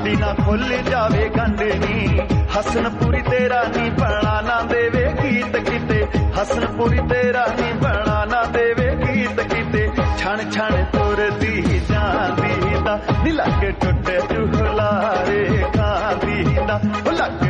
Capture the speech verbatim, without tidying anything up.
साडी ना खुल जावे गंढ नी हसनपुरी तेरा नी बना ना देवे गीत किते हसनपुरी तेरा नी बना ना देवे गीत किते छण छण तुरदी जांदी दा नी लग टुटे चुहलारे खांदी दा लग